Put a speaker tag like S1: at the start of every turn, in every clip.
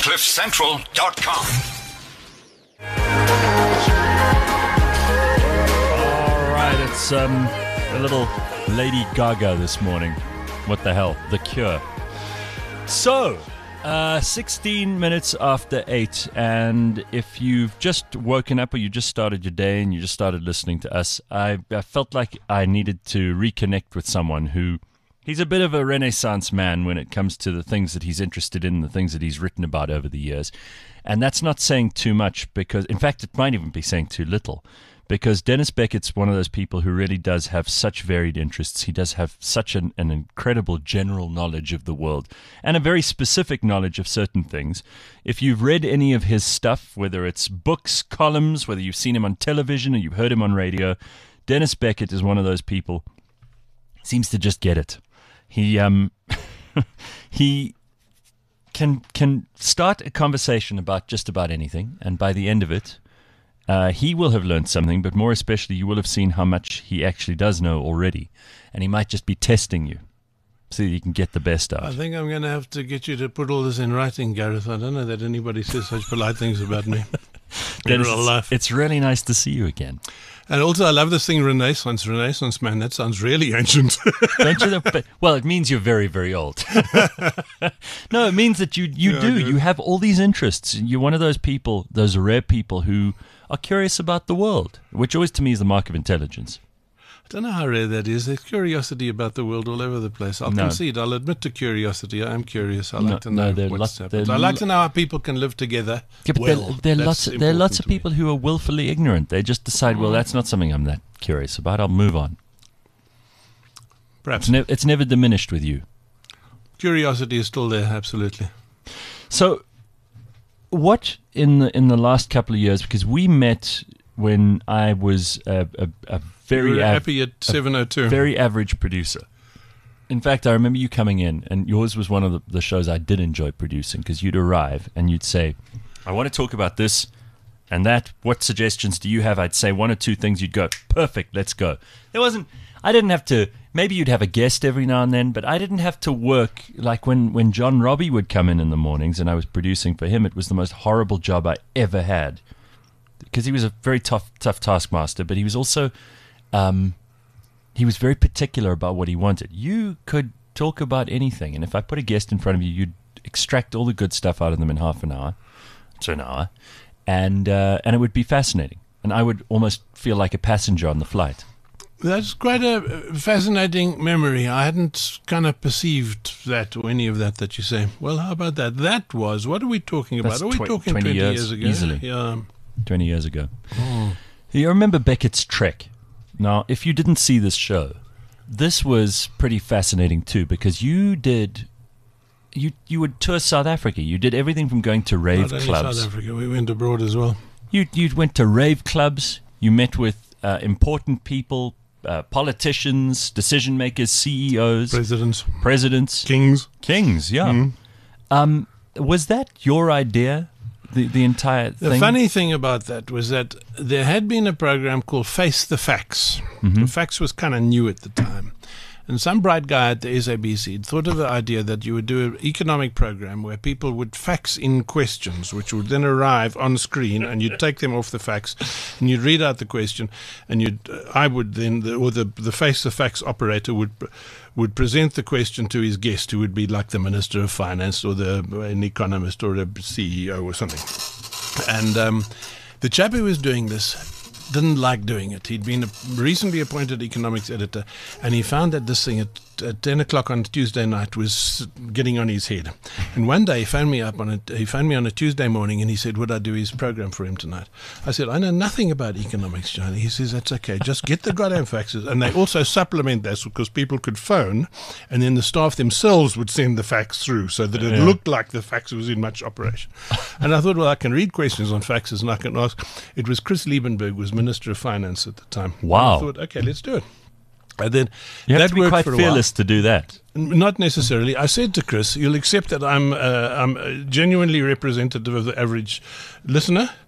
S1: CliffCentral.com.
S2: All right, it's a little Lady Gaga this morning. What the hell? The Cure. So, 16 minutes after 8, and if you've just woken up or you just started your day and you just started listening to us, I felt like I needed to reconnect with someone who, he's a bit of a Renaissance man when it comes to the things that he's interested in, the things that he's written about over the years. And that's not saying too much because, in fact, it might even be saying too little. Because Dennis Beckett's one of those people who really does have such varied interests. He does have such an incredible general knowledge of the world and a very specific knowledge of certain things. If you've read any of his stuff, whether it's books, columns, whether you've seen him on television or you've heard him on radio, Dennis Beckett is one of those people. Seems to just get it. He he can start a conversation about just about anything, and by the end of it, he will have learned something, but more especially you will have seen how much he actually does know already. And he might just be testing you so that you can get the best out.
S3: I think I'm going to have to get you to put all this in writing, Gareth. I don't know that anybody says such polite things about me in real life.
S2: It's really nice to see you again.
S3: And also, I love this thing, Renaissance. Renaissance, man, that sounds really ancient.
S2: Don't you know? But, well, it means you're very, very old. No, it means that you do. You have all these interests. You're one of those people, those rare people who are curious about the world, which always to me is the mark of intelligence.
S3: I don't know how rare that is. There's curiosity about the world all over the place. I'll concede. I'll admit to curiosity. I am curious. I like to know what's happened. I like to know how people can live together.
S2: Yeah, but there are lots of people who are willfully ignorant. They just decide, well, that's not something I'm that curious about. I'll move on.
S3: Perhaps.
S2: It's never diminished with you.
S3: Curiosity is still there, absolutely.
S2: So, what in the last couple of years, because we met when I was a very
S3: happy at 7:02,
S2: very average producer. In fact, I remember you coming in, and yours was one of the shows I did enjoy producing, because you'd arrive and you'd say, I want to talk about this and that. What suggestions do you have? I'd say one or two things. You'd go, perfect, let's go. I didn't have to, maybe you'd have a guest every now and then, but I didn't have to work like when John Robbie would come in the mornings and I was producing for him. It was the most horrible job I ever had, because he was a very tough taskmaster, but he was also, he was very particular about what he wanted. You could talk about anything, and if I put a guest in front of you, you'd extract all the good stuff out of them in half an hour to an hour, and it would be fascinating, and I would almost feel like a passenger on the flight.
S3: That's quite a fascinating memory. I hadn't kind of perceived that or any of that you say. Well, how about that? That was, what are we talking about? Are we talking 20 years ago?
S2: Easily.
S3: Yeah.
S2: 20 years ago. Oh. You remember Beckett's Trek? Now, if you didn't see this show, this was pretty fascinating too, because you would tour South Africa. You did everything from going to rave clubs.
S3: Not only South Africa, we went abroad as well.
S2: You went to rave clubs. You met with important people, politicians, decision makers, CEOs, presidents, kings. Yeah. Was that your idea? The entire thing?
S3: The funny thing about that was that there had been a program called Face the Facts. Mm-hmm. The Facts was kind of new at the time. And some bright guy at the SABC thought of the idea that you would do an economic program where people would fax in questions, which would then arrive on screen, and you'd take them off the fax, and you'd read out the question, and I would then, the Face the Facts operator would present the question to his guest, who would be like the Minister of Finance or an economist or a CEO or something. And the chap who was doing this didn't like doing it. He'd been a recently appointed economics editor, and he found that this thing at 10 o'clock on Tuesday night was getting on his head. And one day he phoned me on a Tuesday morning, and he said, would I do his program for him tonight? I said, I know nothing about economics, Johnny. He says, that's okay. Just get the goddamn faxes. And they also supplement this because people could phone, and then the staff themselves would send the fax through so that it looked like the fax was in much operation. And I thought, well, I can read questions on faxes, and I can ask. It was Chris Liebenberg, was Minister of Finance at the time.
S2: Wow.
S3: And I thought, okay, let's do it. And then
S2: you have
S3: that
S2: to be quite
S3: for a
S2: fearless to do that.
S3: Not necessarily. I said to Chris, you'll accept that I'm genuinely representative of the average listener.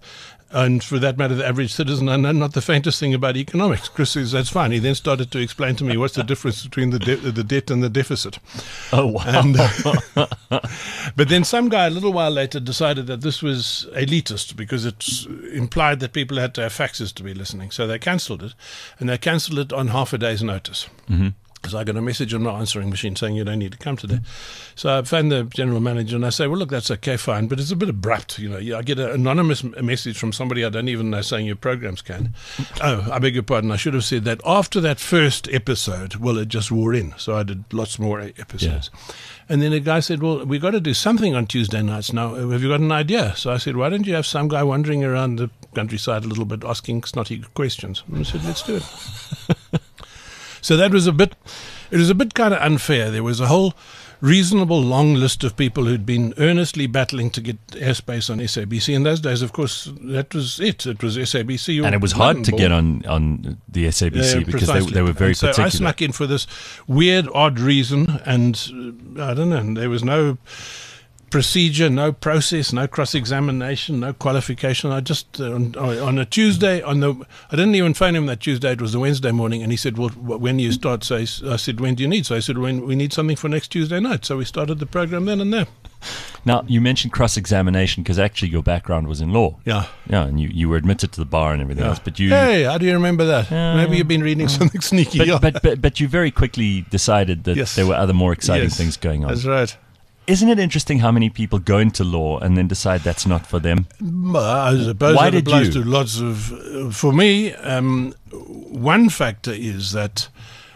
S3: And for that matter, the average citizen, I know not the faintest thing about economics. Chris says, that's fine. He then started to explain to me what's the difference between the debt and the deficit.
S2: Oh, wow.
S3: And, but then some guy a little while later decided that this was elitist because it implied that people had to have faxes to be listening. So they cancelled it, and they cancelled it on half a day's notice.
S2: Mm-hmm.
S3: Because I got a message on my answering machine saying you don't need to come today. So I phoned the general manager and I say, well, look, that's okay, fine, but it's a bit abrupt. You know, I get an anonymous message from somebody I don't even know saying your program's canned. Oh, I beg your pardon. I should have said that after that first episode, well, it just wore in. So I did lots more episodes. Yeah. And then a guy said, well, we've got to do something on Tuesday nights now. Have you got an idea? So I said, why don't you have some guy wandering around the countryside a little bit asking snotty questions? And I said, let's do it. So that was it was a bit kind of unfair. There was a whole reasonable long list of people who'd been earnestly battling to get airspace on SABC. In those days, of course, that was it. It was SABC.
S2: And it was hard to get on the SABC because they were very particular.
S3: So I snuck in for this weird, odd reason, and I don't know, there was no procedure, no process, no cross-examination, no qualification. I just, on a Tuesday, I didn't even phone him that Tuesday, it was a Wednesday morning, and he said, well, when do you start? So I said, when do you need? So I said, when we need something for next Tuesday night. So we started the program then and there.
S2: Now, you mentioned cross-examination because actually your background was in law.
S3: Yeah.
S2: Yeah, and you were admitted to the bar and everything else. But
S3: Hey, how do you remember that? Maybe you've been reading something sneaky.
S2: But you very quickly decided that there were other more exciting things going on.
S3: That's right.
S2: Isn't it interesting how many people go into law and then decide that's not for them?
S3: I suppose
S2: Why
S3: it applies
S2: did you?
S3: to lots of... For me, one factor is that,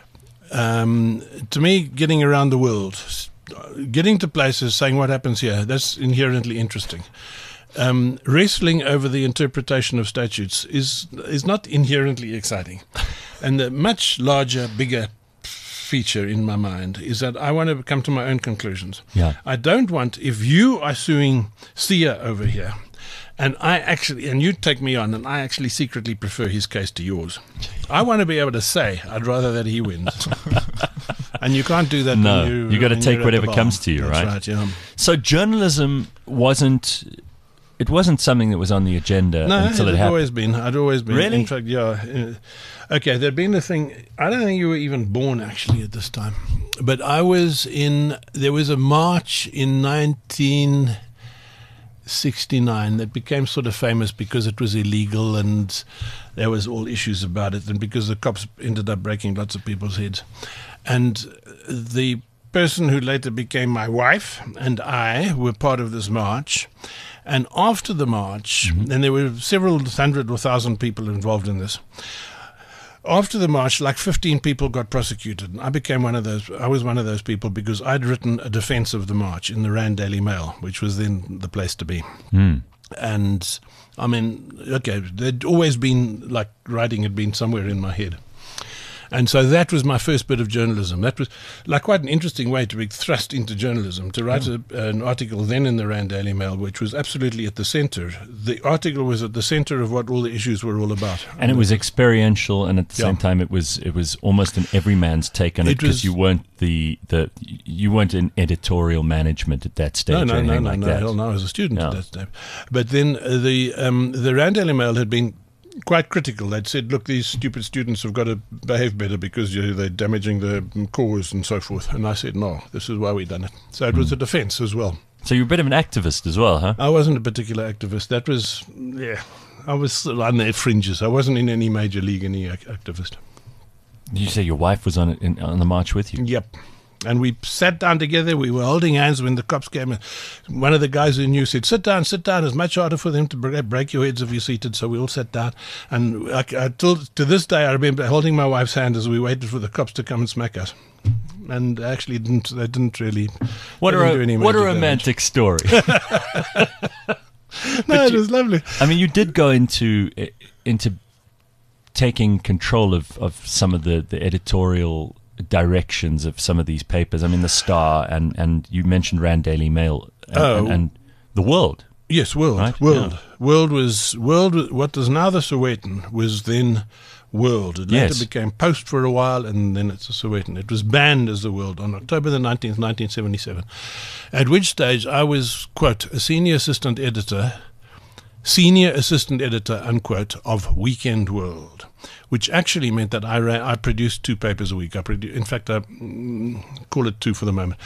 S3: to me, getting around the world, getting to places, saying what happens here, that's inherently interesting. Wrestling over the interpretation of statutes is not inherently exciting. And the much larger, bigger feature in my mind is that I want to come to my own conclusions.
S2: Yeah.
S3: I don't want, if you are suing Sia over here, and you take me on, and I actually secretly prefer his case to yours, I want to be able to say I'd rather that he wins. And you can't do that.
S2: No, you got to take whatever comes to you,
S3: That's
S2: right?
S3: Right, yeah.
S2: So journalism wasn't something that was on the agenda until it happened.
S3: I'd always been.
S2: Really?
S3: In fact, yeah. Okay, there'd been a thing. I don't think you were even born actually at this time, but there was a march in 1969 that became sort of famous because it was illegal and there was all issues about it, and because the cops ended up breaking lots of people's heads. And the person who later became my wife and I were part of this march. And after the march, and there were several hundred or thousand people involved in this, after the march, like 15 people got prosecuted. And I became one of those. I was one of those people because I'd written a defense of the march in the Rand Daily Mail, which was then the place to be. And I mean, okay, there'd always been, like, writing had been somewhere in my head. And so that was my first bit of journalism. That was like quite an interesting way to be thrust into journalism, to write an article then in the Rand Daily Mail, which was absolutely at the center. The article was at the center of what all the issues were all about.
S2: And it was experiential, and at the same time, it was almost an everyman's take on it because you weren't you weren't in editorial management at that stage.
S3: No, hell no, I was a student at that stage. But then the Rand Daily Mail had been quite critical. They'd said, look, these stupid students have got to behave better because they're damaging the cause and so forth. And I said, no, this is why we've done it. So it was a defense as well.
S2: So you're a bit of an activist as well, huh?
S3: I wasn't a particular activist. That was, I was on the fringes. I wasn't in any major league, any activist.
S2: Did you say your wife was on the march with you?
S3: Yep. And we sat down together. We were holding hands when the cops came. One of the guys who knew said, sit down. It's much harder for them to break your heads if you're seated. So we all sat down. And to this day, I remember holding my wife's hand as we waited for the cops to come and smack us. And actually, they didn't really
S2: What
S3: do any
S2: a
S3: major
S2: romantic story.
S3: No, it was lovely.
S2: I mean, you did go into taking control of some of the editorial directions of some of these papers. I mean, the Star and you mentioned Rand Daily Mail and the World.
S3: Yes, World.
S2: Right?
S3: World.
S2: Yeah.
S3: World was what is now the Sowetan was then World. It later became Post for a while, and then it's the Sowetan. It was banned as the World on October the 19th, 1977. At which stage I was, quote, a senior assistant editor senior assistant editor, unquote, of Weekend World, which actually meant that I produced 2 papers a week. In fact, I call it 2 for the moment.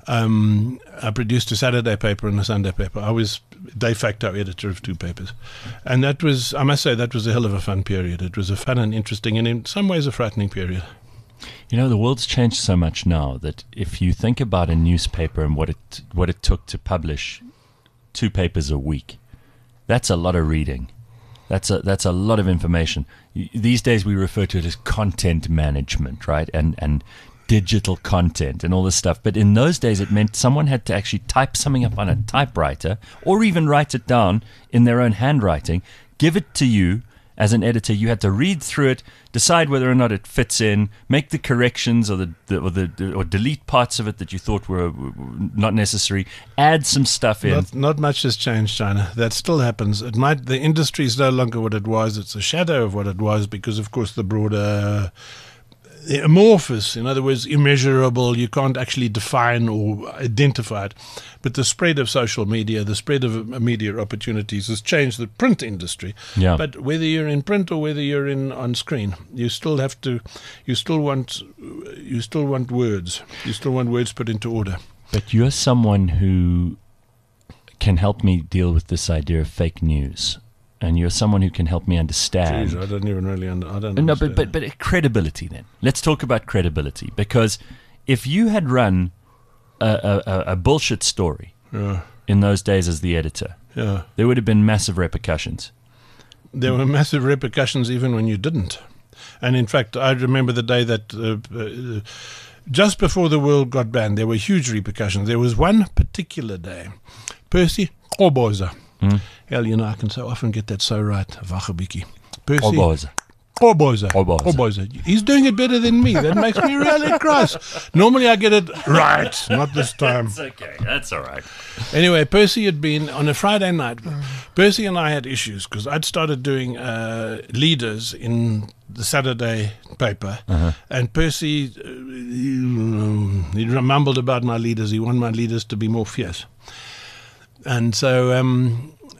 S3: I produced a Saturday paper and a Sunday paper. I was de facto editor of 2 papers. And that was, I must say, that was a hell of a fun period. It was a fun and interesting and in some ways a frightening period.
S2: You know, the world's changed so much now that if you think about a newspaper and what it took to publish 2 papers a week, that's a lot of reading. That's a lot of information. These days we refer to it as content management, right? And digital content and all this stuff. But in those days it meant someone had to actually type something up on a typewriter or even write it down in their own handwriting, give it to you as an editor. You had to read through it, decide whether or not it fits in, make the corrections or delete parts of it that you thought were not necessary, add some stuff in.
S3: Not much has changed, China. That still happens. The industry is no longer what it was. It's a shadow of what it was because, of course, the broader amorphous, in other words, immeasurable, you can't actually define or identify it. But the spread of social media, the spread of media opportunities has changed the print industry.
S2: Yeah.
S3: But whether you're in print or whether you're on screen, you still want words. You still want words put into order.
S2: But you're someone who can help me deal with this idea of fake news. And you're someone who can help me understand.
S3: Jeez, I don't even really understand.
S2: No, but credibility then. Let's talk about credibility. Because if you had run a bullshit story in those days as the editor, there would have been massive repercussions.
S3: There were massive repercussions even when you didn't. And in fact, I remember the day that just before the world got banned, there were huge repercussions. There was one particular day. Percy Qoboza. Hell, you know, I can so often get that so right. Wachabiki. Percy Qoboza. He's doing it better than me. That makes me really cross. Normally I get it right, not this time.
S2: That's okay. That's all right.
S3: Anyway, Percy had been on a Friday night. Percy and I had issues because I'd started doing leaders in the Saturday paper, and Percy he mumbled about my leaders. He wanted my leaders to be more fierce. And so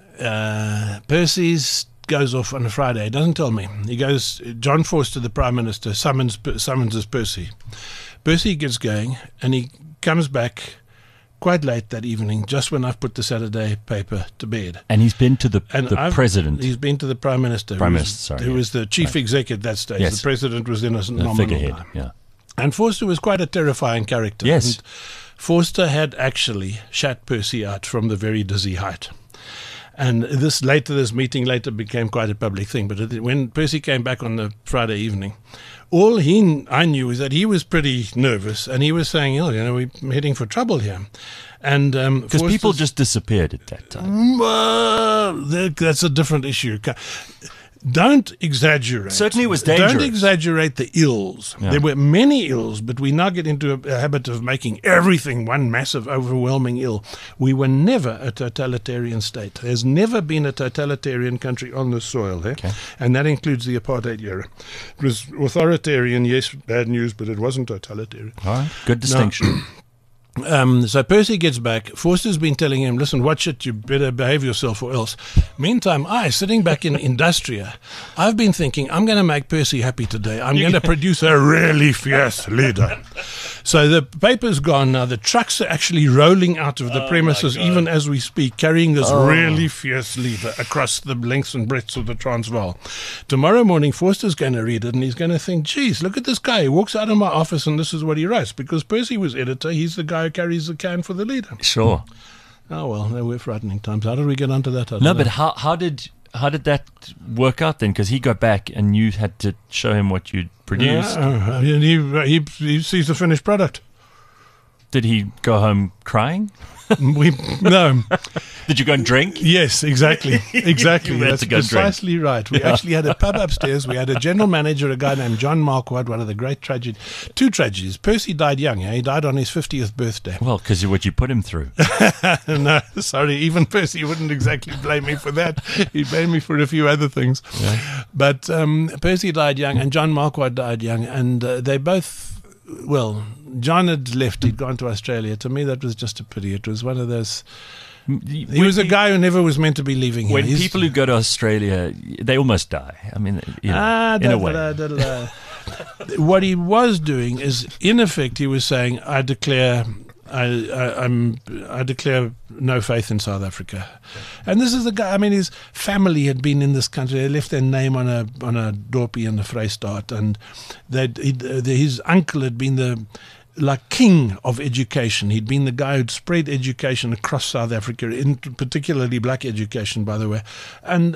S3: Percy's goes off on a Friday. He doesn't tell me. He goes, John Forster, the Prime Minister, summonses Percy. Percy gets going, and he comes back quite late that evening, just when I've put the Saturday paper to bed.
S2: And he's been to the president.
S3: He's been to the Prime Minister. Who was the chief exec at that stage.
S2: Yes.
S3: The president was then a nominal
S2: figurehead.
S3: guy.
S2: Yeah.
S3: And Forster was quite a terrifying character.
S2: Yes.
S3: And Forster had actually shut Percy out from the very dizzy height. And this meeting later became quite a public thing. But when Percy came back on the Friday evening, all I knew is that he was pretty nervous, and he was saying, "Oh, you know, we're heading for trouble here." And
S2: because people just disappeared at that time.
S3: That's a different issue. Don't exaggerate.
S2: Certainly it was dangerous.
S3: Don't exaggerate the ills. Yeah. There were many ills, but we now get into a habit of making everything one massive, overwhelming ill. We were never a totalitarian state. There's never been a totalitarian country on this soil, and that includes the apartheid era. It was authoritarian, yes, bad news, but it wasn't totalitarian.
S2: All right, good distinction.
S3: So Percy gets back. Forster's been telling him, listen, watch it, you better behave yourself or else. Meantime, sitting back in Industria, I've been thinking, I'm going to make Percy happy today. I'm going to produce a really fierce leader. So the paper's gone now. The trucks are actually rolling out of the premises even as we speak, carrying this really fierce leader across the lengths and breadths of the Transvaal. Tomorrow morning, Forster's going to read it, and he's going to think, geez, look at this guy. He walks out of my office, and this is what he writes. Because Percy was editor, he's the guy who carries the can for the leader.
S2: Sure.
S3: Oh, well, they were frightening times. How did we get onto that?
S2: But how did that work out then? Because he got back and you had to show him what you'd produced.
S3: He sees the finished product.
S2: Did he go home crying?
S3: No.
S2: Did you go and drink?
S3: Yes, exactly. That's precisely
S2: drink.
S3: Right. We actually had a pub upstairs. We had a general manager, a guy named John Marquardt, one of the great two tragedies. Percy died young. He died on his 50th birthday.
S2: Well, because of what you put him through.
S3: No, sorry. Even Percy wouldn't exactly blame me for that. He blamed me for a few other things. Yeah. But Percy died young, and John Marquardt died young, and they both... Well, John had left. He'd gone to Australia. To me, that was just a pity. It was one of those He was a guy who never was meant to be leaving here.
S2: When people who go to Australia, they almost die. I mean, in a way.
S3: What he was doing is, in effect, he was saying, I declare no faith in South Africa. And this is the guy, I mean, his family had been in this country. They left their name on a dorpie in the Vrystaat, and his uncle had been the king of education. He'd been the guy who'd spread education across South Africa, particularly black education, by the way. And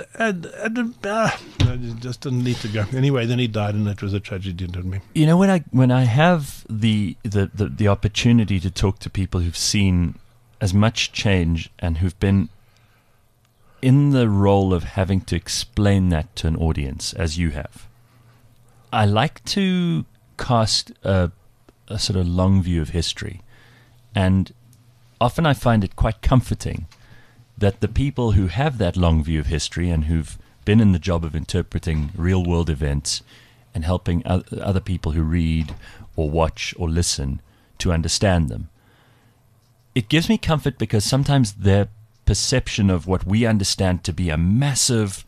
S3: just didn't need to go. Anyway, then he died, and it was a tragedy to me.
S2: You know, when I have the opportunity to talk to people who've seen as much change and who've been in the role of having to explain that to an audience, as you have, I like to cast a sort of long view of history. And often I find it quite comforting that the people who have that long view of history and who've been in the job of interpreting real world events and helping other people who read or watch or listen to understand them, it gives me comfort, because sometimes their perception of what we understand to be a massive,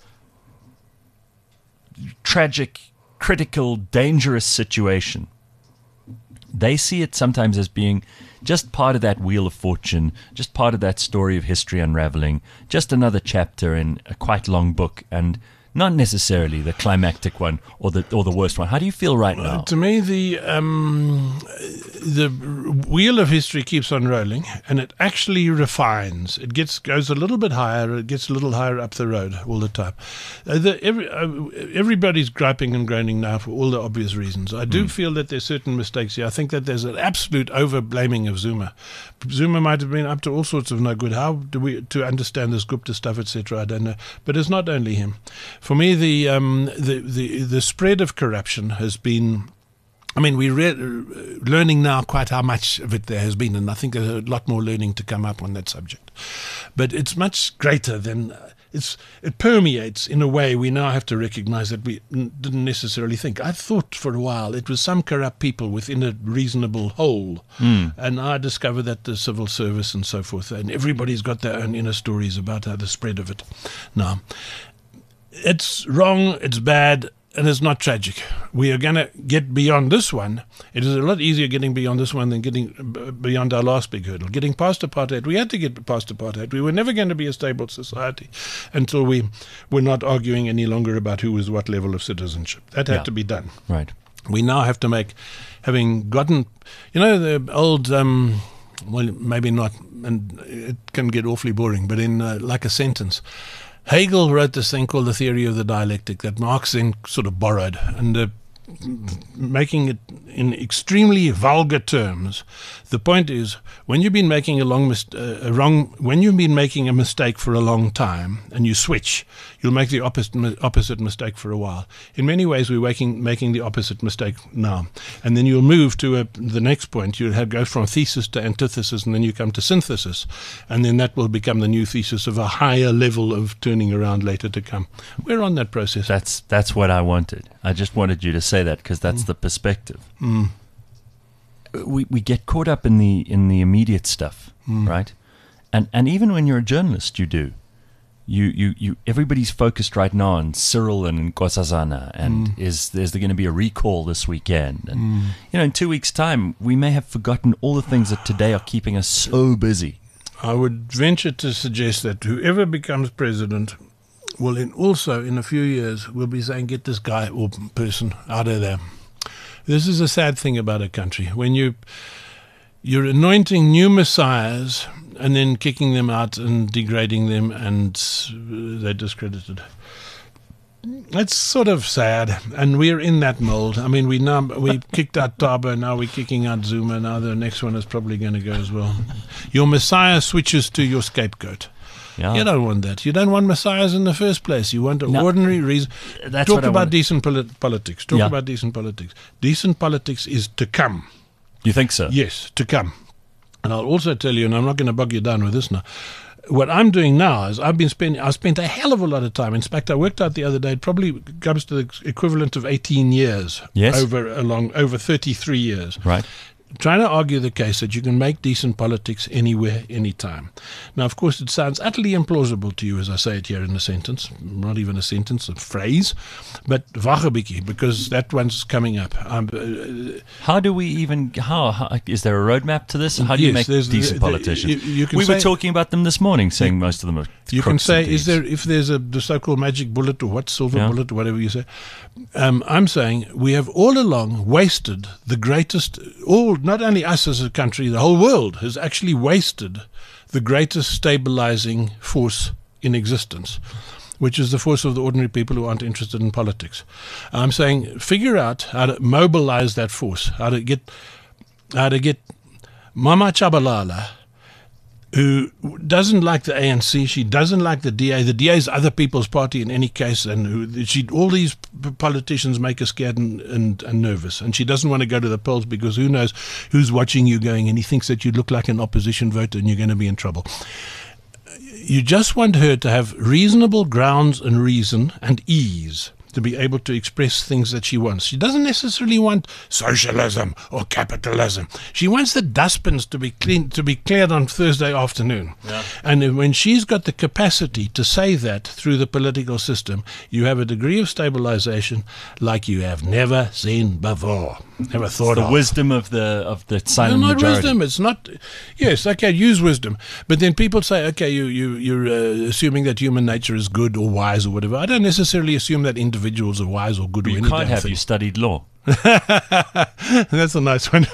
S2: tragic, critical, dangerous situation, they see it sometimes as being just part of that wheel of fortune, just part of that story of history unraveling, just another chapter in a quite long book, and not necessarily the climactic one or the worst one. How do you feel right now?
S3: To me, the wheel of history keeps on rolling, and it actually refines. It goes a little bit higher. It gets a little higher up the road all the time. Everybody's griping and groaning now for all the obvious reasons. I do feel that there's certain mistakes here. I think that there's an absolute over-blaming of Zuma. Zuma might have been up to all sorts of no good. How do we to understand this Gupta stuff, etc.? I don't know. But it's not only him. For me, the spread of corruption has been, I mean, we're learning now quite how much of it there has been, and I think there's a lot more learning to come up on that subject. But it's much greater than, it permeates in a way we now have to recognize that we didn't necessarily think. I thought for a while it was some corrupt people within a reasonable whole, and I discovered that the civil service and so forth, and everybody's got their own inner stories about how the spread of it. Now, it's wrong, it's bad, and it's not tragic. We are going to get beyond this one. It is a lot easier getting beyond this one than getting beyond our last big hurdle. Getting past apartheid, we had to get past apartheid. We were never going to be a stable society until we were not arguing any longer about who was what level of citizenship. That had to be done.
S2: Right.
S3: We now have to make, having gotten, the old, well, maybe not, and it can get awfully boring, but in like a sentence, Hegel wrote this thing called the theory of the dialectic that Marx then sort of borrowed, and making it in extremely vulgar terms. The point is, when you've been making when you've been making a mistake for a long time and you switch, you'll make the opposite mistake for a while. In many ways, we're making the opposite mistake now, and then you'll move to the next point. You'll go from thesis to antithesis, and then you come to synthesis, and then that will become the new thesis of a higher level of turning around later to come. We're on that process.
S2: That's what I wanted. I just wanted you to say that, because that's the perspective. We get caught up in the immediate stuff, right? And even when you're a journalist, you do. You everybody's focused right now on Cyril and Nkosazana, and is there going to be a recall this weekend? And in 2 weeks' time, we may have forgotten all the things that today are keeping us so busy.
S3: I would venture to suggest that whoever becomes president will in a few years will be saying, get this guy or person out of there. This is a sad thing about a country. When you're anointing new messiahs and then kicking them out and degrading them, and they're discredited. It's sort of sad, and we're in that mold. I mean, we kicked out Thabo, now we're kicking out Zuma, now the next one is probably going to go as well. Your messiah switches to your scapegoat. Yeah. You don't want that. You don't want messiahs in the first place. You want an ordinary reason. Talk about decent politics. Talk about decent politics. Decent politics is to come.
S2: You think so?
S3: Yes, to come. And I'll also tell you, and I'm not going to bog you down with this now, what I'm doing now is I spent a hell of a lot of time. In fact, I worked out the other day, it probably comes to the equivalent of 18 years over 33 years.
S2: Right.
S3: trying to argue the case that you can make decent politics anywhere, anytime. Now, of course, it sounds utterly implausible to you as I say it here in a sentence, not even a sentence, a phrase, but wag 'n bietjie, because that one's coming up.
S2: How do we even, how is there a roadmap to this? How do you make decent politicians? We were talking about them this morning, saying most of them are
S3: you can say, if there's the so-called magic bullet or what, silver bullet, whatever you say. I'm saying we have all along wasted the greatest, not only us as a country, the whole world has actually wasted the greatest stabilizing force in existence, which is the force of the ordinary people who aren't interested in politics. I'm saying figure out how to mobilize that force, how to get Mama Chabalala, who doesn't like the ANC, she doesn't like the DA. The DA is other people's party in any case, and all these politicians make her scared and nervous. And she doesn't want to go to the polls because who knows who's watching you going, and he thinks that you look like an opposition voter and you're going to be in trouble. You just want her to have reasonable grounds and reason and ease to be able to express things that she wants. She doesn't necessarily want socialism or capitalism. She wants the dustbins to be cleared on Thursday afternoon. Yeah. And when she's got the capacity to say that through the political system, you have a degree of stabilization like you have never seen before. Never thought of.
S2: The wisdom of the silent
S3: majority.
S2: Not
S3: wisdom. It's not. Yes, okay. Use wisdom, but then people say, okay, you're assuming that human nature is good or wise or whatever. I don't necessarily assume that individuals are wise or good or anything.
S2: You can't have. You studied law.
S3: That's a nice one.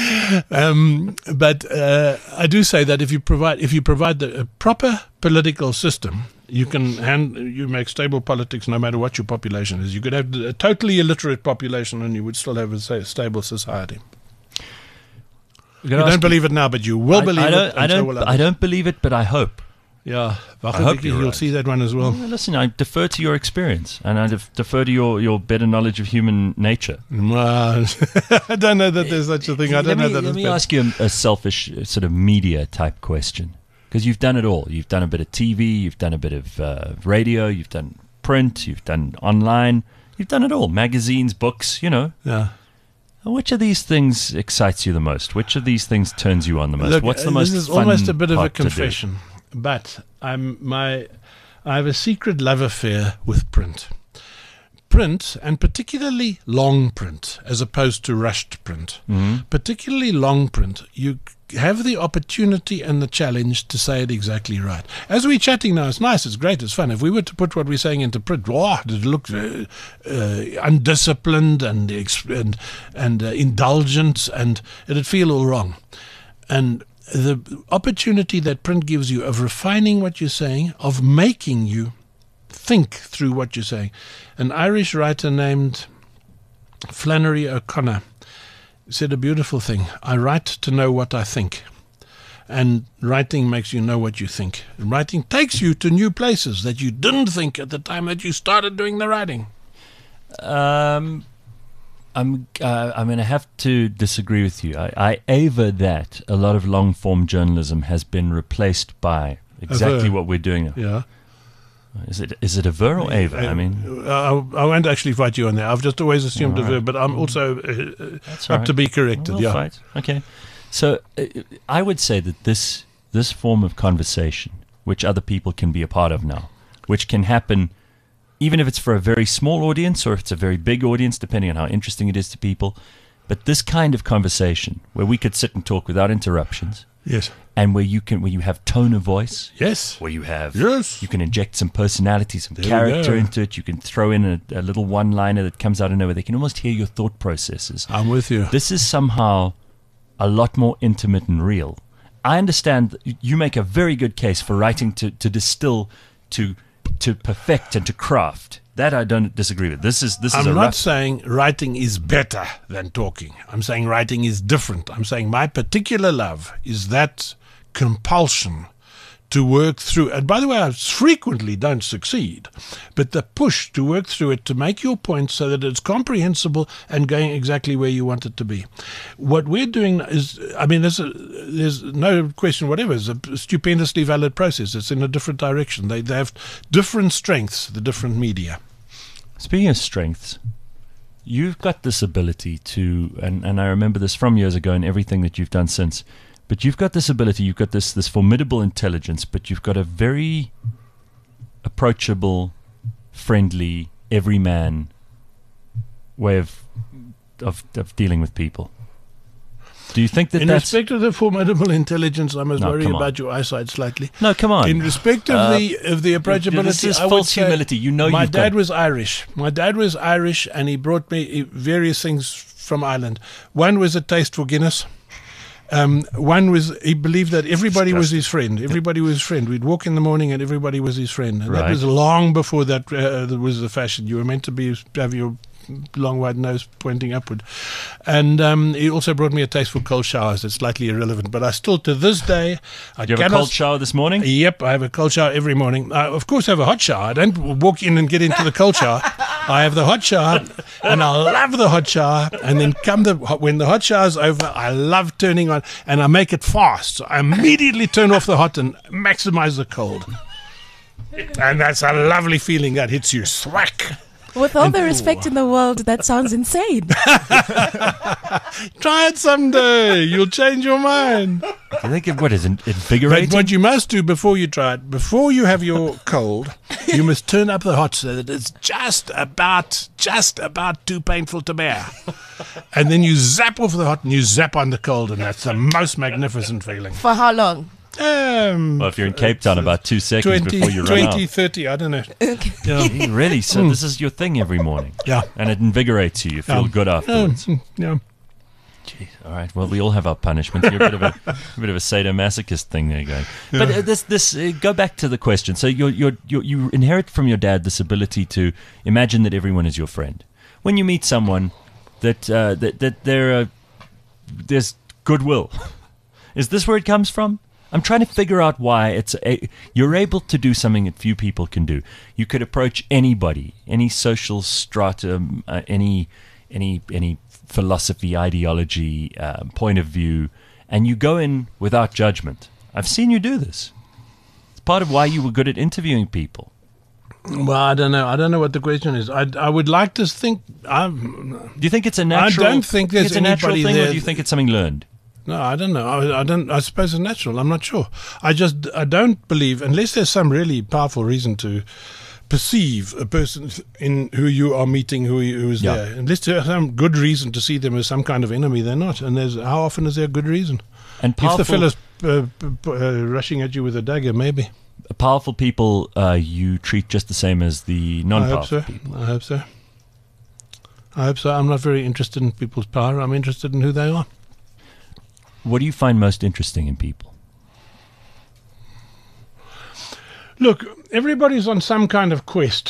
S3: But I do say that if you provide a proper political system, you make stable politics no matter what your population is. You could have a totally illiterate population and you would still have a stable society. You don't believe it now, but you will believe it.
S2: I don't believe it, but I hope.
S3: Yeah, I hope you'll see that one as well.
S2: Listen, I defer to your experience, and I defer to your better knowledge of human nature.
S3: I don't know that there's such a thing. Let
S2: me ask you a selfish sort of media type question, because you've done it all. You've done a bit of TV, you've done a bit of radio, you've done print, you've done online, you've done it all. Magazines, books,
S3: Yeah.
S2: Which of these things excites you the most? Which of these things turns you on the most?
S3: Look,
S2: what's the most fun?
S3: This is almost a bit of a
S2: part to do?
S3: confession. But I have a secret love affair with print. Print, and particularly long print, as opposed to rushed print. Mm-hmm. Particularly long print, you have the opportunity and the challenge to say it exactly right. As we're chatting now, it's nice, it's great, it's fun. If we were to put what we're saying into print, it'd look undisciplined and indulgent, and it'd feel all wrong. And the opportunity that print gives you of refining what you're saying, of making you think through what you're saying. An Irish writer named Flannery O'Connor said a beautiful thing. I write to know what I think. And writing makes you know what you think. And writing takes you to new places that you didn't think at the time that you started doing the writing.
S2: I'm going to have to disagree with you. I aver that a lot of long-form journalism has been replaced by exactly what we're doing now.
S3: Yeah.
S2: Is it aver or aver? I mean,
S3: I won't actually fight you on that. I've just always assumed aver, but I'm also up to be corrected.
S2: We'll fight. Okay. So I would say that this form of conversation, which other people can be a part of now, which can happen even if it's for a very small audience or if it's a very big audience, depending on how interesting it is to people. But this kind of conversation where we could sit and talk without interruptions.
S3: Yes.
S2: And where you have tone of voice.
S3: Yes.
S2: Where you have,
S3: yes.
S2: You can inject some personality, some character into it. You can throw in a little one-liner that comes out of nowhere. They can almost hear your thought processes.
S3: I'm with you.
S2: This is somehow a lot more intimate and real. I understand that you make a very good case for writing to distill, to perfect and to craft. That I don't disagree with. This is.
S3: I'm not saying writing is better than talking. I'm saying writing is different. I'm saying my particular love is that compulsion to work through. And by the way, I frequently don't succeed, but the push to work through it to make your point so that it's comprehensible and going exactly where you want it to be. What we're doing is, I mean, there's no question whatever. It's a stupendously valid process. It's in a different direction. They have different strengths, the different media.
S2: Speaking of strengths, you've got this ability to, and I remember this from years ago and everything that you've done since, but you've got this ability, you've got this formidable intelligence, but you've got a very approachable, friendly, everyman way of dealing with people. Do you think that
S3: in
S2: that's...
S3: respect of the formidable intelligence, I must
S2: No,
S3: worry
S2: come on.
S3: about your eyesight slightly.
S2: No, come on.
S3: In respect of the approachability,
S2: This is
S3: I would
S2: false
S3: say
S2: humility. You know
S3: my
S2: you've got...
S3: dad was Irish. My dad was Irish, and he brought me various things from Ireland. One was a taste for Guinness. One was he believed that everybody was his friend. Everybody was his friend. We'd walk in the morning and everybody was his friend. And that
S2: Right.
S3: was long before that was the fashion. You were meant to have your long white nose pointing upward. And he also brought me a taste for cold showers. It's slightly irrelevant, but I still, to this day, I
S2: Do you have a cold shower this morning?
S3: Yep, I have a cold shower every morning. I, of course, have a hot shower. I don't walk in and get into the cold shower. I have the hot shower, and I love the hot shower. And then when the hot shower's over, I love turning on, and I make it fast. So I immediately turn off the hot and maximize the cold. And that's a lovely feeling that hits you. Thwack.
S1: With all the respect in the world, that sounds insane.
S3: Try it someday. You'll change your mind.
S2: I think what is it, invigorating?
S3: But what you must do before you try it, before you have your cold, you must turn up the hot so that it's just about too painful to bear. And then you zap off the hot and you zap on the cold, and that's the most magnificent feeling.
S1: For how long?
S2: Well, if you're in Cape Town, about 2 seconds before you run
S3: 20,
S2: out.
S3: 30, I don't know.
S2: Yeah, really? So this is your thing every morning?
S3: Yeah.
S2: And it invigorates you. You feel good afterwards.
S3: Yeah.
S2: Jeez. All right. Well, we all have our punishments. You're a bit of a sadomasochist thing there going. But go back to the question. So you inherit from your dad this ability to imagine that everyone is your friend. When you meet someone, there's goodwill. Is this where it comes from? I'm trying to figure out why you're able to do something that few people can do. You could approach anybody, any social stratum, any philosophy, ideology, point of view, and you go in without judgment. I've seen you do this. It's part of why you were good at interviewing people.
S3: Well, I don't know. I don't know what the question is. I would like to think.
S2: Do you think it's a natural?
S3: I don't think there's
S2: it's a natural
S3: anybody
S2: thing,
S3: there.
S2: or do you think it's something learned?
S3: No, I don't know. I don't. I suppose it's natural. I'm not sure. I don't believe, unless there's some really powerful reason to perceive a person in who you are meeting, who is there. Unless there's some good reason to see them as some kind of enemy, they're not. And how often is there a good reason?
S2: And
S3: if the fellow's rushing at you with a dagger, maybe.
S2: Powerful people you treat just the same as the non-powerful people.
S3: I hope so. I hope so. I'm not very interested in people's power. I'm interested in who they are.
S2: What do you find most interesting in people?
S3: Look, everybody's on some kind of quest.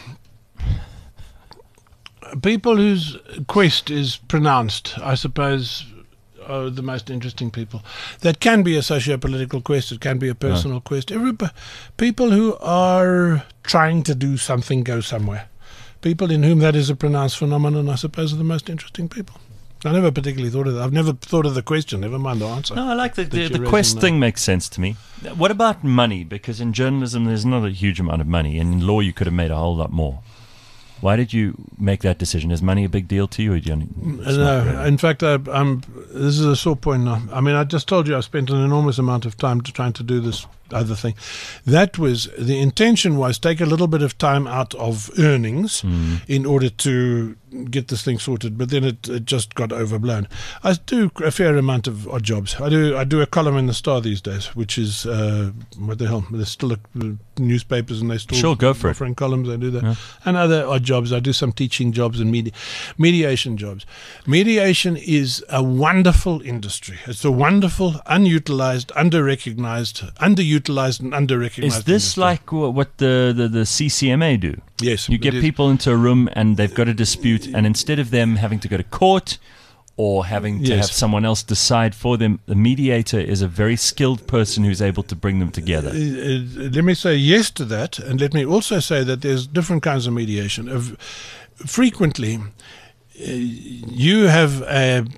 S3: People whose quest is pronounced, I suppose, are the most interesting people. That can be a socio-political quest. It can be a personal quest. People who are trying to do something, go somewhere. People in whom that is a pronounced phenomenon, I suppose, are the most interesting people. I never particularly thought of that. I've never thought of the question, never mind the answer.
S2: No, I like the quest thing makes sense to me. What about money? Because in journalism, there's not a huge amount of money. And in law, you could have made a whole lot more. Why did you make that decision? Is money a big deal to you? Or do you
S3: no, really? In fact, this is a sore point now. I mean, I just told you I spent an enormous amount of time trying to do this other thing. That was, the intention was take a little bit of time out of earnings in order to get this thing sorted, but then it just got overblown. I do a fair amount of odd jobs. I do a column in the Star these days, which is what the hell? There's still newspapers, and they still offering columns. I do that, and other odd jobs. I do some teaching jobs and mediation jobs. Mediation is a wonderful industry. It's a wonderful, unutilized, underrecognized, underutilized, and underrecognized.
S2: Is this
S3: industry.
S2: like what the CCMA do?
S3: Yes,
S2: you get people into a room and they've got a dispute, and instead of them having to go to court or having to have someone else decide for them, the mediator is a very skilled person who's able to bring them together.
S3: Let me say yes to that, and let me also say that there's different kinds of mediation. Frequently, you have a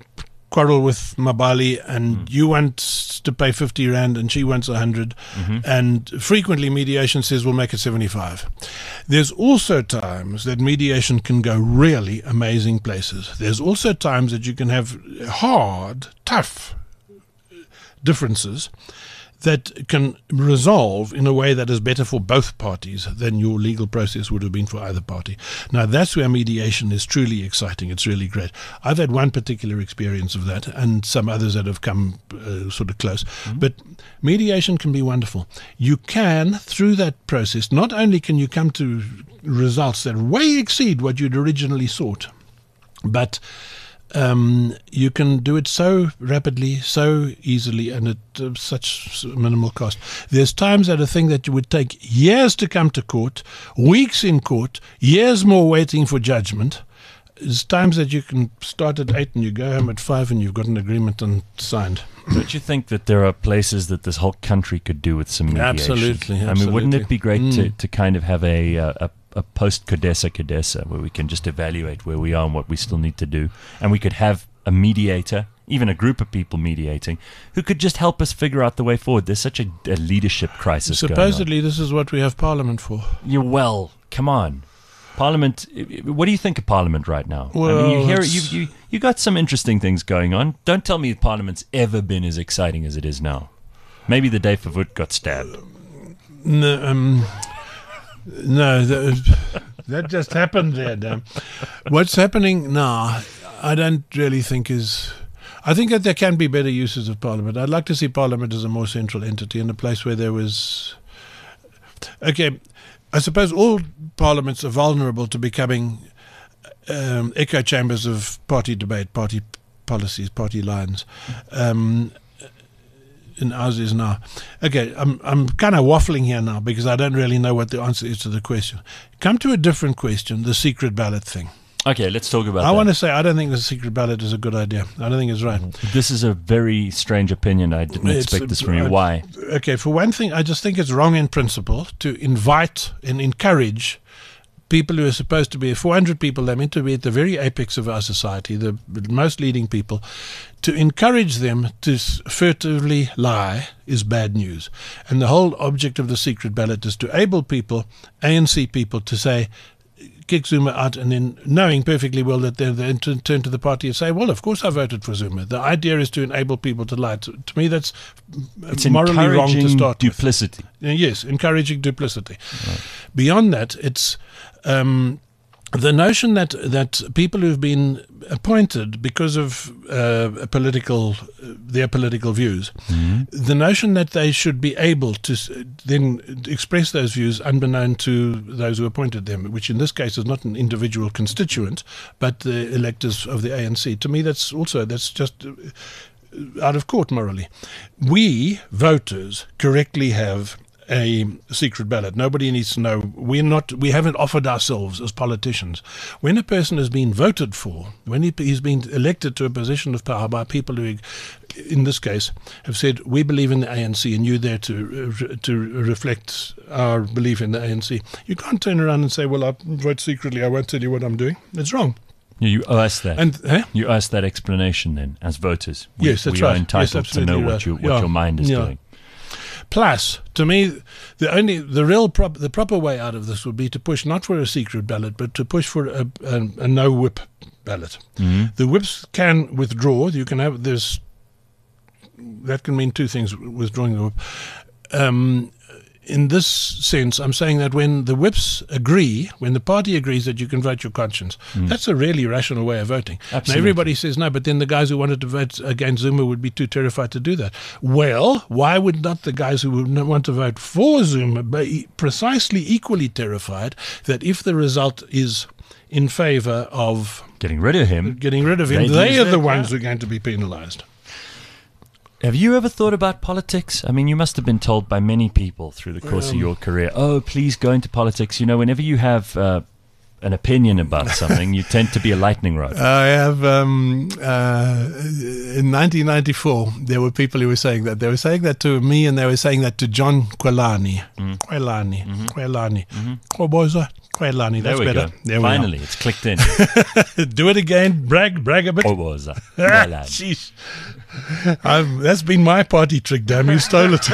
S3: quarrel with Mabali, and you want to pay 50 rand and she wants 100, and frequently mediation says we'll make it 75. There's also times that mediation can go really amazing places. There's also times that you can have hard, tough differences that can resolve in a way that is better for both parties than your legal process would have been for either party. Now, that's where mediation is truly exciting. It's really great. I've had one particular experience of that and some others that have come sort of close. But mediation can be wonderful. You can, through that process, not only can you come to results that way exceed what you'd originally sought, but you can do it so rapidly, so easily, and at such minimal cost. There's times that a thing that would take years to come to court, weeks in court, years more waiting for judgment. There's times that you can start at 8 and you go home at 5 and you've got an agreement and signed.
S2: Don't you think that there are places that this whole country could do with some mediation?
S3: Absolutely.
S2: I mean, wouldn't it be great to kind of have a post-Cadesa where we can just evaluate where we are and what we still need to do, and we could have a mediator, even a group of people mediating, who could just help us figure out the way forward. There's such a leadership crisis
S3: Supposedly
S2: going on.
S3: this is what we have Parliament for.
S2: Well, come on. Parliament, what do you think of Parliament right now?
S3: Well,
S2: I mean, you hear you got some interesting things going on. Don't tell me Parliament's ever been as exciting as it is now. Maybe the day Verwoerd got stabbed.
S3: No, that just happened there, Dan. What's happening now, I don't really think is... I think that there can be better uses of Parliament. I'd like to see Parliament as a more central entity in a place where there was... Okay, I suppose all parliaments are vulnerable to becoming echo chambers of party debate, party policies, party lines. And ours is now. Okay, I'm kind of waffling here now because I don't really know what the answer is to the question. Come to a different question, the secret ballot thing.
S2: Okay, let's talk about that.
S3: I want to say I don't think the secret ballot is a good idea. I don't think it's right.
S2: This is a very strange opinion. I didn't expect this from you. Why?
S3: Okay, for one thing, I just think it's wrong in principle to invite and encourage people who are supposed to be 400 people, they're meant to be at the very apex of our society, the most leading people. To encourage them to furtively lie is bad news. And the whole object of the secret ballot is to able people, ANC people, to say, kick Zuma out, and then knowing perfectly well that they turn to the party and say, well, of course I voted for Zuma. The idea is to enable people to lie. To me, that's morally wrong to start
S2: duplicity.
S3: with. Yes, encouraging duplicity. Right. Beyond that, it's the notion that people who've been appointed because of their political views, the notion that they should be able to then express those views unbeknown to those who appointed them, which in this case is not an individual constituent, but the electors of the ANC. To me, that's just out of court morally. We, voters, correctly have a secret ballot. Nobody needs to know. We haven't offered ourselves as politicians. When a person has been voted for, when he's been elected to a position of power by people who, in this case, have said, we believe in the ANC and you're there to reflect our belief in the ANC, you can't turn around and say, well, I vote secretly, I won't tell you what I'm doing. It's wrong.
S2: You owe us that.
S3: And,
S2: you owe us that explanation then, as voters.
S3: Yes, that's right.
S2: We are entitled to know what your mind is doing.
S3: Plus, to me, the proper way out of this would be to push not for a secret ballot, but to push for a no whip ballot. The whips can withdraw. You can have that can mean two things: withdrawing the whip. In this sense, I'm saying that when the whips agree, when the party agrees that you can vote your conscience, that's a really rational way of voting.
S2: Absolutely.
S3: Now, everybody says no, but then the guys who wanted to vote against Zuma would be too terrified to do that. Well, why would not the guys who would want to vote for Zuma be precisely equally terrified that if the result is in favor of
S2: getting rid of him,
S3: they are the ones who are going to be penalized?
S2: Have you ever thought about politics? I mean, you must have been told by many people through the course of your career, oh, please go into politics. You know, whenever you have an opinion about something, you tend to be a lightning rod.
S3: I have, in 1994, there were people who were saying that. They were saying that to me, and they were saying that to John Kwelani. Kwelani. What was that? Kwelani.
S2: There
S3: That's
S2: we
S3: better.
S2: go.
S3: There
S2: Finally, it's clicked in.
S3: we are. Do it again. Brag a bit.
S2: What was that?
S3: Jeez. That's been my party trick, damn. You stole it.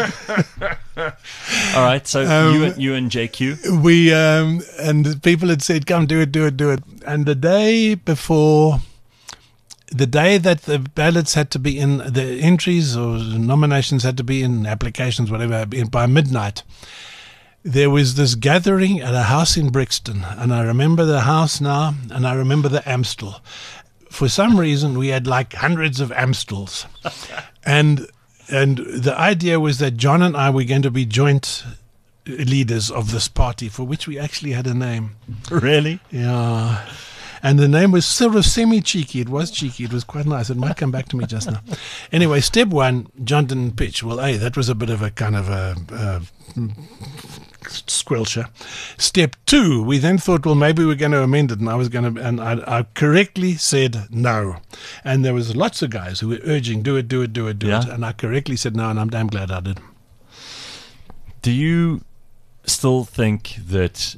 S2: All right, so you and JQ?
S3: We and people had said, come, do it. And the day before, the day that the ballots had to be in, the entries or nominations had to be in, applications, whatever, by midnight, there was this gathering at a house in Brixton. And I remember the house now, and I remember the Amstel. For some reason, we had like hundreds of Amstels. And the idea was that John and I were going to be joint leaders of this party, for which we actually had a name.
S2: Really?
S3: Yeah. And the name was sort of semi-cheeky. It was cheeky. It was quite nice. It might come back to me just now. Anyway, step one, John didn't pitch. Well, that was a bit of a kind of a squelcher. Step two, we then thought, well, maybe we're going to amend it, and I correctly said no. And there was lots of guys who were urging, do it, and I correctly said no, and I'm damn glad I did.
S2: Do you still think that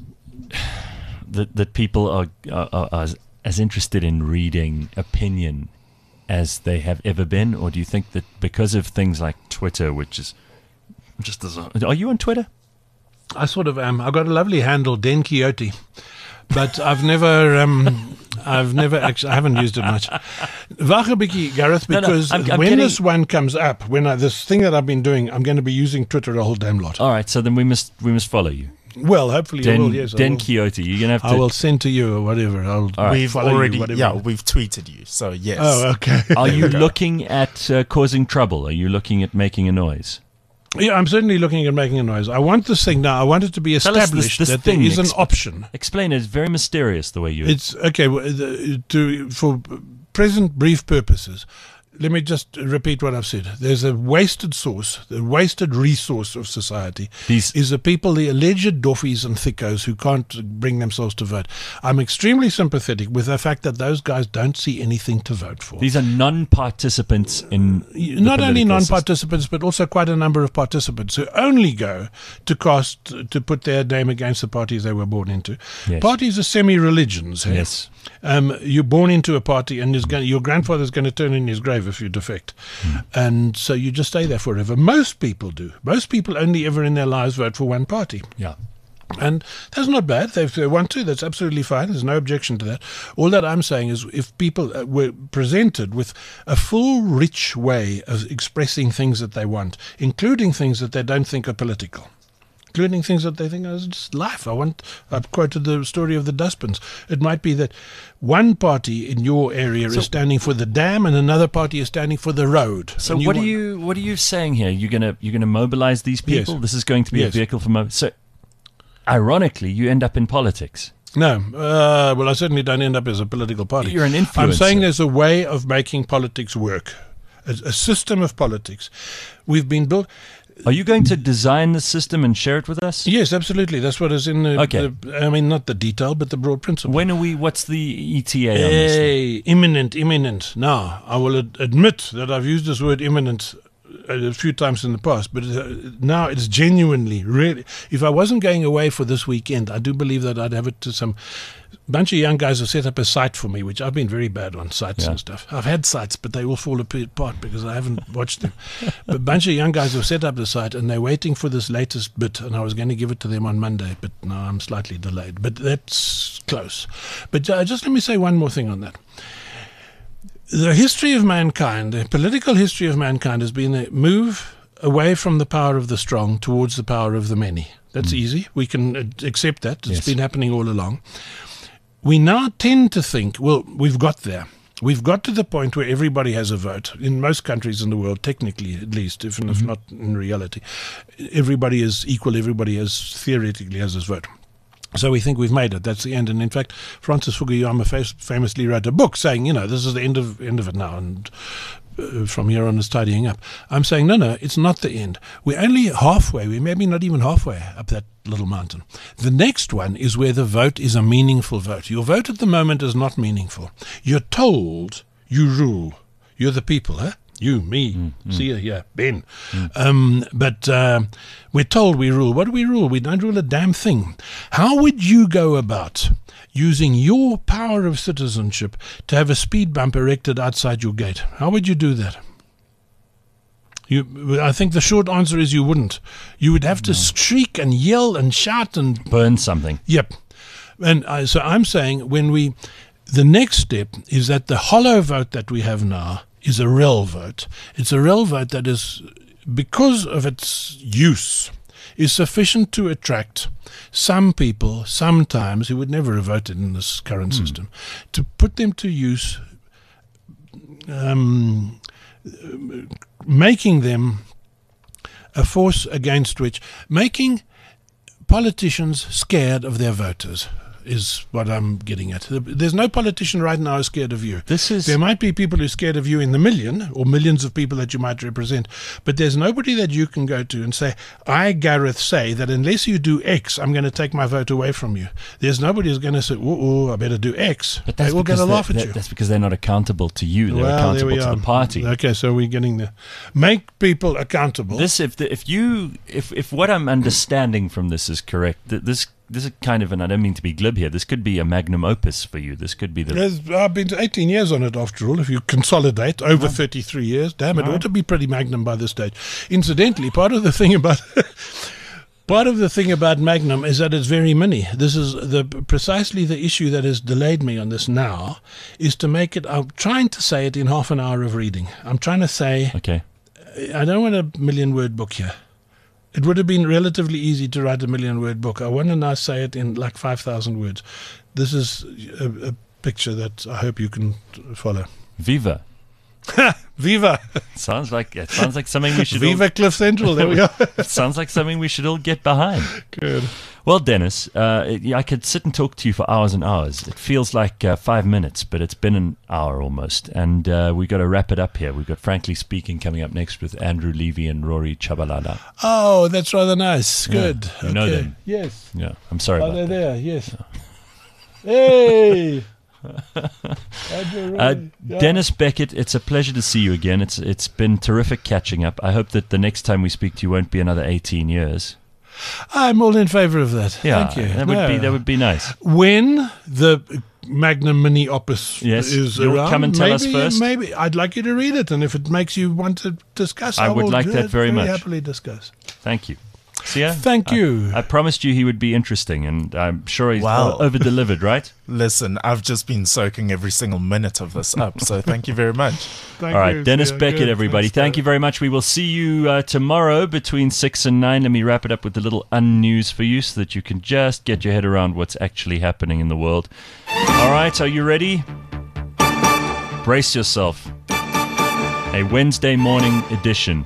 S2: people are as interested in reading opinion as they have ever been, or do you think that because of things like Twitter, which is just are you on Twitter?
S3: I sort of am. I've got a lovely handle, Den Quixote, but I've never actually, I haven't used it much. Wag 'n bietjie, Gareth, because when this one comes up, this thing that I've been doing, I'm going to be using Twitter a whole damn lot.
S2: All right, so then we must follow you.
S3: Well, hopefully you will. Yes,
S2: Den Quixote. You're gonna have to.
S3: I will send to you or whatever.
S4: We've already,
S3: you, whatever.
S4: yeah, we've tweeted you. So yes.
S3: Oh, okay.
S2: Are you looking at causing trouble? Are you looking at making a noise?
S3: Yeah, I'm certainly looking at making a noise. I want this thing now. I want it to be established
S2: this
S3: that there is an option.
S2: Explain it. It's very mysterious the way you.
S3: It's okay. For present brief purposes, let me just repeat what I've said. There's a wasted source, the wasted resource of society is the people, the alleged doffies and thickos who can't bring themselves to vote. I'm extremely sympathetic with the fact that those guys don't see anything to vote for.
S2: These are non-participants in
S3: not only non-participants, but also quite a number of participants who only go to put their name against the parties they were born into.
S2: Yes.
S3: Parties are semi-religions. Hey?
S2: Yes.
S3: You're born into a party, and your grandfather's going to turn in his grave if you defect. And so you just stay there forever. Most people do. Most people only ever in their lives vote for one party.
S2: Yeah.
S3: And that's not bad. If they want to, that's absolutely fine. There's no objection to that. All that I'm saying is if people were presented with a full, rich way of expressing things that they want, including things that they don't think are political, including things that they think is just life. I've quoted the story of the dustbins. It might be that one party in your area is standing for the dam, and another party is standing for the road.
S2: So what are you saying here? You're gonna mobilize these people?
S3: Yes.
S2: This is going to be a vehicle for So, ironically, you end up in politics.
S3: No, well, I certainly don't end up as a political party.
S2: You're an influencer.
S3: I'm saying there's a way of making politics work, a system of politics. We've been built.
S2: Are you going to design the system and share it with us?
S3: Yes, absolutely. That's what is in the,
S2: okay.
S3: I mean, not the detail, but the broad principle.
S2: What's the ETA on this?
S3: Imminent. Now, I will admit that I've used this word imminent a few times in the past, but now it's genuinely, really. If I wasn't going away for this weekend, I do believe that I'd have it to some bunch of young guys have set up a site for me, which I've been very bad on sites and stuff. I've had sites, but they all fall apart because I haven't watched them. But a bunch of young guys have set up the site, and they're waiting for this latest bit, and I was going to give it to them on Monday, but now I'm slightly delayed. But that's close. But just let me say one more thing on that. The history of mankind, the political history of mankind has been a move away from the power of the strong towards the power of the many. That's easy. We can accept that. It's been happening all along. We now tend to think, well, we've got there. We've got to the point where everybody has a vote. In most countries in the world, technically at least, if not in reality, everybody is equal. Everybody theoretically has his vote. So we think we've made it. That's the end. And in fact, Francis Fukuyama famously wrote a book saying, this is the end of it now, and from here on it's tidying up. I'm saying, no, it's not the end. We're only halfway. We're maybe not even halfway up that little mountain. The next one is where the vote is a meaningful vote. Your vote at the moment is not meaningful. You're told you rule. You're the people, huh? You, me, see you here, Ben. But we're told we rule. What do we rule? We don't rule a damn thing. How would you go about using your power of citizenship to have a speed bump erected outside your gate? How would you do that? I think the short answer is you wouldn't. You would have to shriek and yell and shout and
S2: burn something.
S3: Yep. And so I'm saying the next step is that the hollow vote that we have now is a real vote. It's a real vote that is, because of its use, is sufficient to attract some people, sometimes, who would never have voted in this current system, to put them to use, making them a force against which, making politicians scared of their voters, is what I'm getting at. There's no politician right now who's scared of you. There might be people who are scared of you in the million, or millions of people that you might represent, but there's nobody that you can go to and say, I, Gareth, say that unless you do X, I'm going to take my vote away from you. There's nobody who's going to say, I better do X.
S2: But that's
S3: they will get a laugh at you.
S2: That's because they're not accountable to you. They're accountable to the party.
S3: Okay, so we're getting there. Make people accountable.
S2: If what I'm understanding from this is correct, this is kind of, and I don't mean to be glib here, this could be a magnum opus for you. This could be
S3: I've been 18 years on it, after all. If you consolidate over 33 years, damn, it ought to be pretty magnum by this stage. Incidentally, part of the thing about Magnum is that it's very mini. This is precisely the issue that has delayed me on this now, is to make it, I'm trying to say it in half an hour of reading. I'm trying to say,
S2: okay,
S3: I don't want a 1,000,000-word book here. It would have been relatively easy to write a 1,000,000-word book. I want to now say it in like 5,000 words. This is a picture that I hope you can follow.
S2: Viva.
S3: Viva.
S2: Sounds like something we should
S3: Viva Cliff Central. There we go.
S2: Sounds like something we should all get behind.
S3: Good.
S2: Well, Dennis, I could sit and talk to you for hours and hours. It feels like 5 minutes, but it's been an hour almost. And we got to wrap it up here. We've got Frankly Speaking coming up next with Andrew Levy and Rory Chabalala.
S3: Oh, that's rather nice. Good.
S2: Yeah, you know them.
S3: Yes.
S2: Yeah, I'm sorry about that.
S3: Are they there? Yes. Hey!
S2: Dennis Beckett, it's a pleasure to see you again. It's been terrific catching up. I hope that the next time we speak to you won't be another 18 years.
S3: I'm all in favour of that.
S2: Yeah,
S3: thank you.
S2: That would be nice.
S3: When the Magnum Mini Opus is
S2: you'll
S3: around,
S2: come and tell us first.
S3: Maybe I'd like you to read it, and if it makes you want to discuss,
S2: I would like that very much.
S3: Happily discuss.
S2: Thank you. See ya?
S3: Thank you.
S2: I promised you he would be interesting, and I'm sure he's over-delivered, right?
S4: Listen, I've just been soaking every single minute of this up, so thank you very much.
S2: All right, Dennis Beckett, everybody. Thank you very much. We will see you tomorrow between 6 and 9. Let me wrap it up with a little unnews for you so that you can just get your head around what's actually happening in the world. All right, are you ready? Brace yourself. A Wednesday morning edition.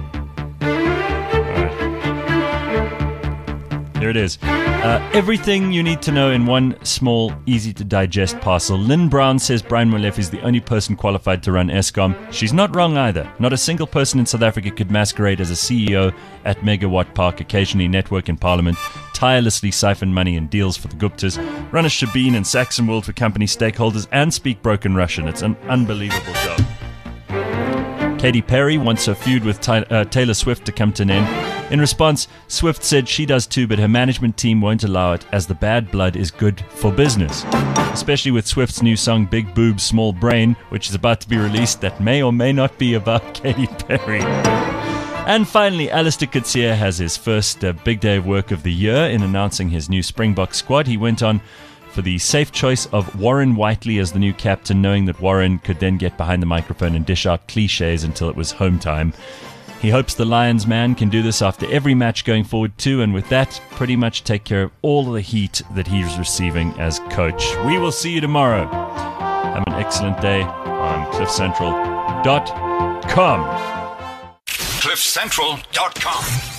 S2: Here it is. Everything you need to know in one small, easy-to-digest parcel. Lynn Brown says Brian Molefe is the only person qualified to run Eskom. She's not wrong either. Not a single person in South Africa could masquerade as a CEO at Megawatt Park, occasionally network in Parliament, tirelessly siphon money and deals for the Guptas, run a shebeen and Saxon World for company stakeholders, and speak broken Russian. It's an unbelievable job. Katy Perry wants her feud with Taylor Swift to come to an end. In response, Swift said she does too, but her management team won't allow it, as the bad blood is good for business. Especially with Swift's new song Big Boob Small Brain, which is about to be released, that may or may not be about Katy Perry. And finally, Alistair Coetzee has his first big day of work of the year in announcing his new Springbok squad. He went on for the safe choice of Warren Whiteley as the new captain, knowing that Warren could then get behind the microphone and dish out cliches until it was home time. He hopes the Lions man can do this after every match going forward too, and with that, pretty much take care of all the heat that he's receiving as coach. We will see you tomorrow. Have an excellent day on CliffCentral.com.
S5: CliffCentral.com